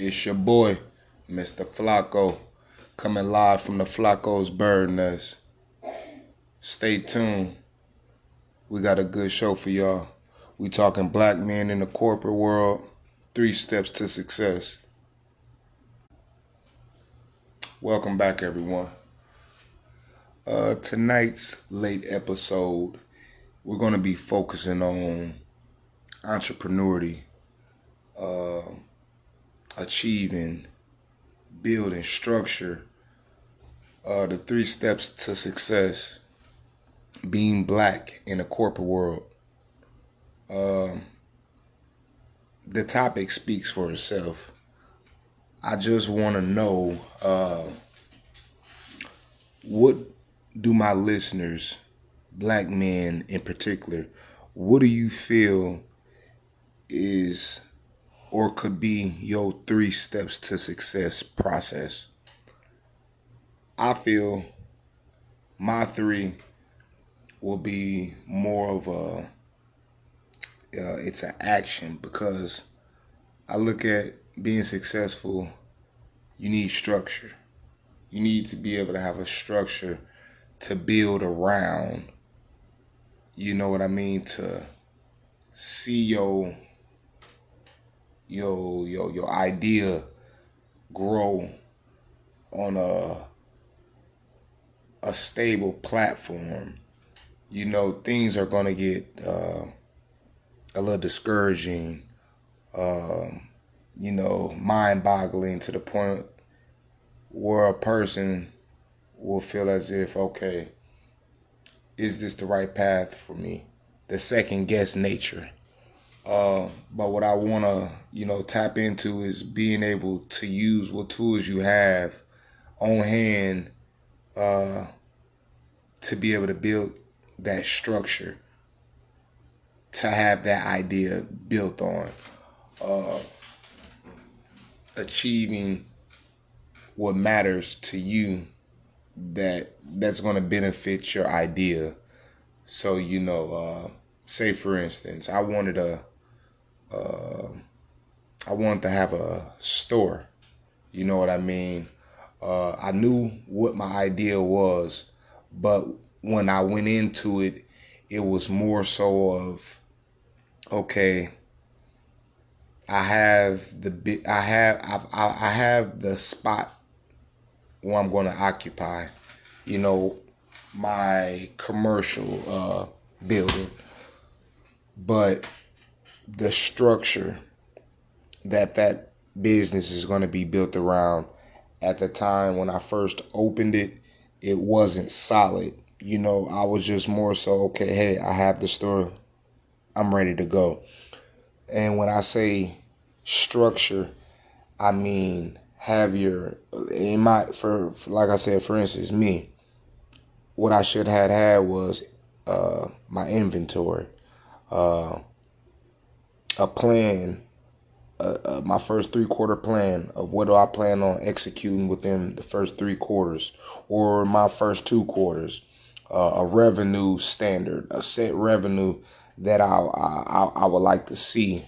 It's your boy, Mr. Flacco, coming live from the Flacco's Bird Nest. Stay tuned. We got a good show for y'all. We talking black men in the corporate world, 3 steps to success. Welcome back, everyone. Tonight's late episode, we're going to be focusing on entrepreneurship, achieving, building, structure, the 3 steps to success, being black in the corporate world. The topic speaks for itself. I just want to know, what do my listeners, black men in particular, what do you feel is or could be your 3 steps to success process? I feel my 3 will be more of it's an action, because I look at being successful, you need structure. You need to be able to have a structure to build around. You know what I mean? To see your idea grow on a stable platform. You know, things are gonna get a little discouraging, mind-boggling, to the point where a person will feel as if, okay, is this the right path for me? The second guess nature. But what I want to, tap into is being able to use what tools you have on hand to be able to build that structure, to have that idea built on, achieving what matters to you that's going to benefit your idea. So, say for instance, I wanted to have a store. You know what I mean? I knew what my idea was, but when I went into it, it was more so of, okay, I have the spot where I'm going to occupy, my commercial building, but the structure that business is going to be built around, at the time when I first opened it, it wasn't solid. I was just more so, okay, hey, I have the store, I'm ready to go. And when I say structure, I mean have your, like I said, for instance, me, what I should have had was my inventory, a plan, my first 3-quarter plan of what do I plan on executing within the first 3 quarters or my first 2 quarters, a revenue standard, a set revenue that I would like to see,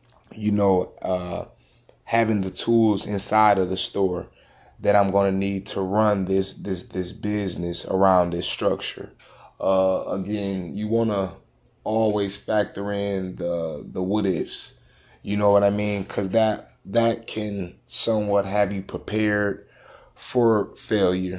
having the tools inside of the store that I'm going to need to run this business around this structure. Again, you want to always factor in the what ifs. You know what I mean? Because that can somewhat have you prepared for failure.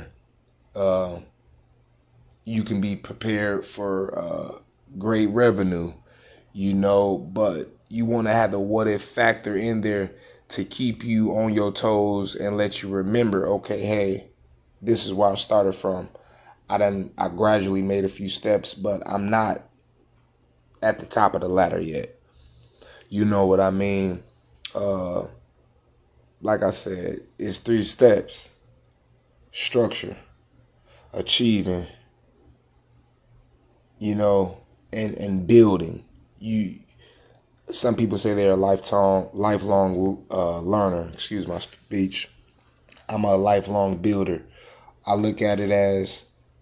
You can be prepared for great revenue, but you want to have the what if factor in there to keep you on your toes and let you remember, okay, hey, this is where I started from. I gradually made a few steps, but I'm not at the top of the ladder yet. You know what I mean? Like I said, it's 3 steps: structure, achieving, and building. Some people say they're a lifelong learner. Excuse my speech. I'm a lifelong builder. I look at it as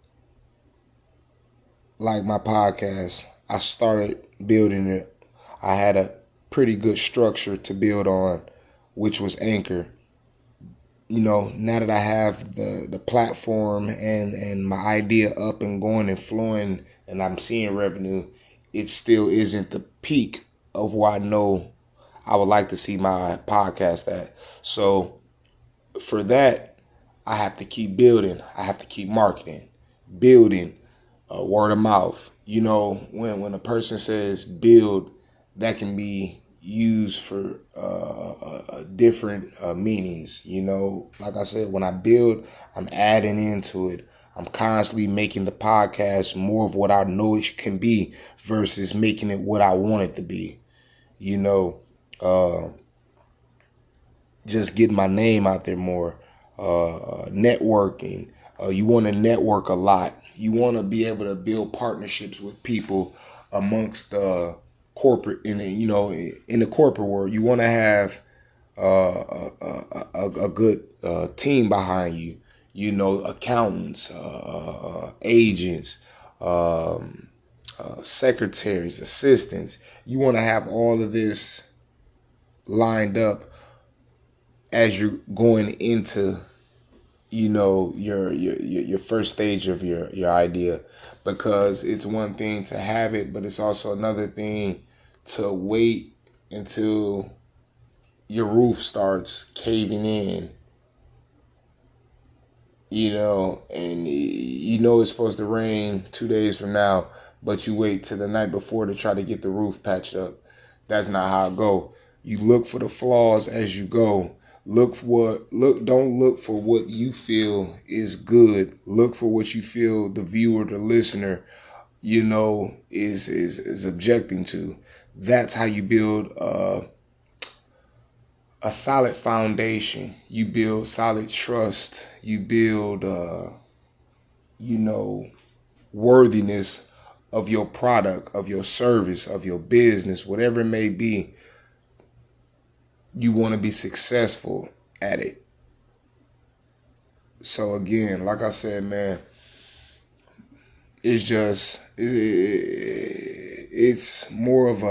like my podcast. I started building it. I had a pretty good structure to build on. which was Anchor. Now that I have the platform and my idea up and going and flowing and I'm seeing revenue, it still isn't the peak of where I know I would like to see my podcast at. So for that, I have to keep building. I have to keep marketing, building, word of mouth. When a person says build, that can be used for different meanings. Like I said, when I build, I'm adding into it. I'm constantly making the podcast more of what I know it can be versus making it what I want it to be. Uh, just getting my name out there more. Networking. You want to network a lot. You want to be able to build partnerships with people amongst corporate in the corporate world. You want to have a good team behind you. Accountants, agents, secretaries, assistants. You want to have all of this lined up as you're going into your first stage of your idea, because it's one thing to have it, but it's also another thing to wait until your roof starts caving in, and it's supposed to rain 2 days from now, but you wait till the night before to try to get the roof patched up. That's not how it go. You look for the flaws as you go. Don't look for what you feel is good. Look for what you feel the viewer, the listener, is objecting to. That's how you build a solid foundation. You build solid trust. You build worthiness of your product, of your service, of your business, whatever it may be. You want to be successful at it. So again, like I said, man, it's more of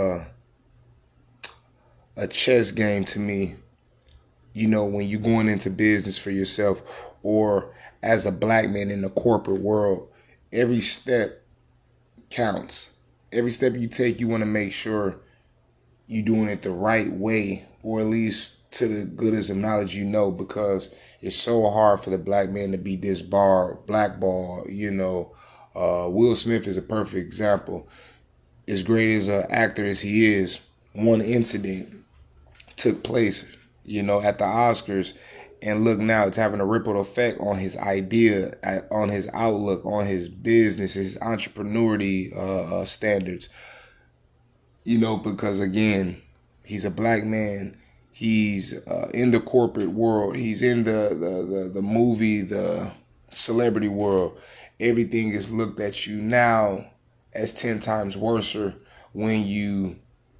a chess game to me. When you're going into business for yourself, or as a black man in the corporate world, every step counts. Every step you take, you want to make sure you're doing it the right way, or at least to the goodest of knowledge, because it's so hard for the black man to be blackballed. Will Smith is a perfect example. As great as an actor as he is, one incident took place, at the Oscars, and look, now it's having a ripple effect on his idea, on his outlook, on his business, his entrepreneurial standards. Because again, he's a black man. He's in the corporate world. He's in the movie, the celebrity world. Everything is looked at you now as 10 times worse when you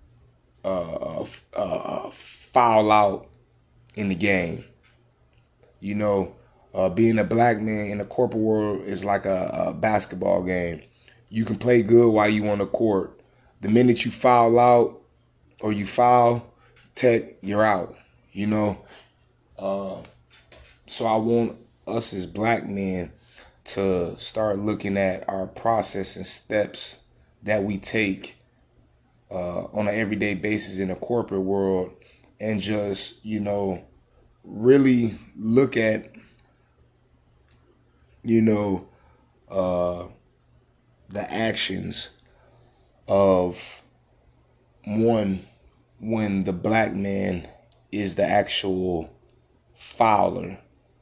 foul out in the game. Being a black man in the corporate world is like a basketball game. You can play good while you on the court. The minute you foul out or you foul tech, you're out. So I want us as black men to start looking at our process and steps that we take on an everyday basis in the corporate world, and just really look at the actions of one when the black man is the actual fouler.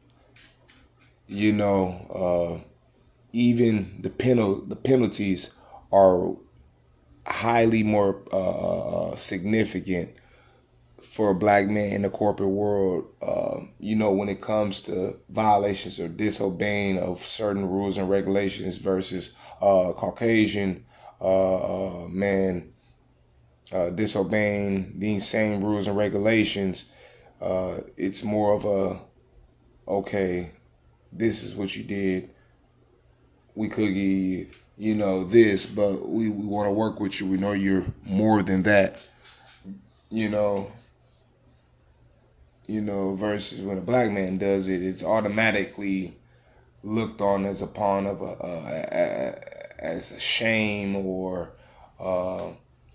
Even the penalties are highly more significant for a black man in the corporate world. When it comes to violations or disobeying of certain rules and regulations versus Caucasian man disobeying these same rules and regulations. It's more of a, okay, this is what you did. We could give you, this, but we want to work with you. We know you're more than that. versus when a black man does it, it's automatically looked on as upon of as a shame, or uh,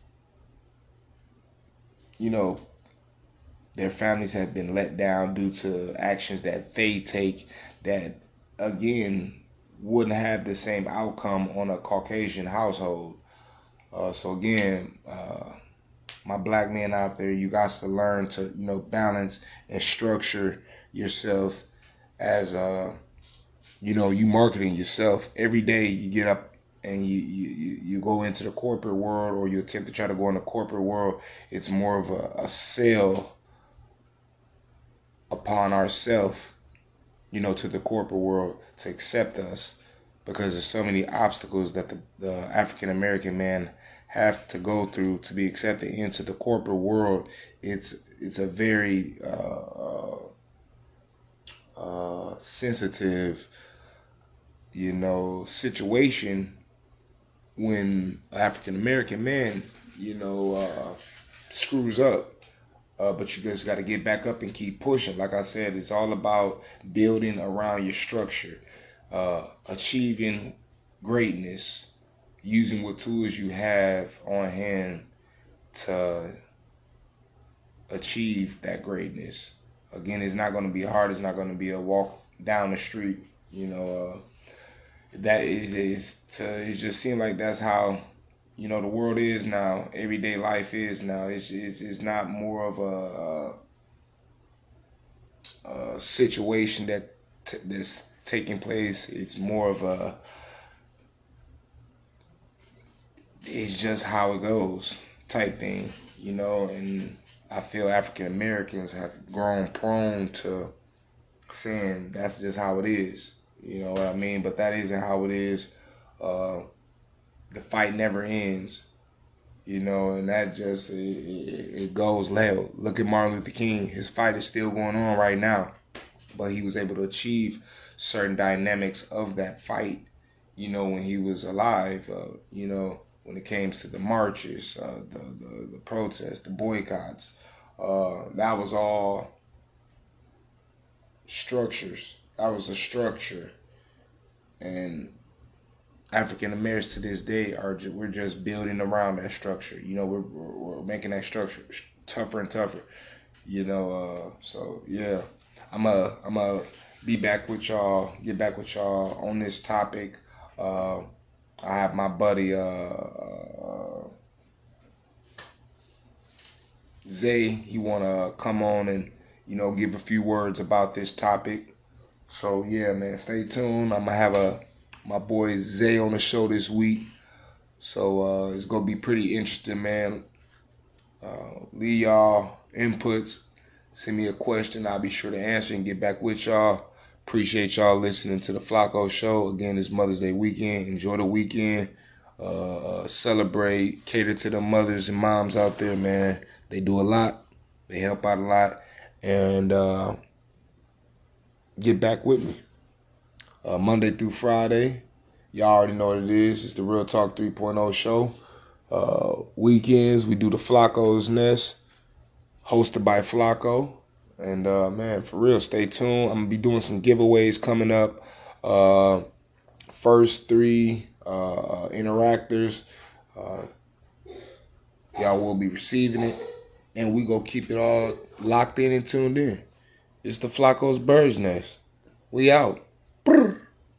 you know their families have been let down due to actions that they take that again wouldn't have the same outcome on a Caucasian household. So again, my black men out there, you got to learn to balance and structure yourself as you marketing yourself every day. You get up and you go into the corporate world, or you attempt to try to go in the corporate world. It's more of a sell upon ourselves, to the corporate world to accept us, because there's so many obstacles that the African American man have to go through to be accepted into the corporate world. It's a very sensitive, situation when African American man, screws up. But you just got to get back up and keep pushing. Like I said, it's all about building around your structure, achieving greatness, using what tools you have on hand to achieve that greatness. Again, it's not going to be hard. It's not going to be a walk down the street. That it just seems like that's how the world is now. Everyday life is now. It's not more of a situation that's taking place. It's more of it's just how it goes type thing, and I feel African Americans have grown prone to saying that's just how it is. You know what I mean? But that isn't how it is. The fight never ends, and that just it goes loud. Look at Martin Luther King. His fight is still going on right now, but he was able to achieve certain dynamics of that fight, when he was alive. When it came to the marches, the protests, the boycotts, that was all structures. That was a structure, and African Americans to this day we're just building around that structure. We're making that structure tougher and tougher. So yeah, I'm a be back with y'all. Get back with y'all on this topic. I have my buddy Zay. He wanna come on and give a few words about this topic. So yeah, man, stay tuned. I'm gonna have my boy Zay on the show this week. So it's gonna be pretty interesting, man. Leave y'all inputs. Send me a question. I'll be sure to answer and get back with y'all. Appreciate y'all listening to the Flacco Show. Again, it's Mother's Day weekend. Enjoy the weekend. Celebrate. Cater to the mothers and moms out there, man. They do a lot. They help out a lot. And get back with me. Monday through Friday. Y'all already know what it is. It's the Real Talk 3.0 show. Weekends, we do the Flacco's Nest, hosted by Flacco. And man, for real, stay tuned. I'm gonna be doing some giveaways coming up. First three interactors, y'all will be receiving it, and we gonna keep it all locked in and tuned in. It's the Flacco's Bird's Nest. We out.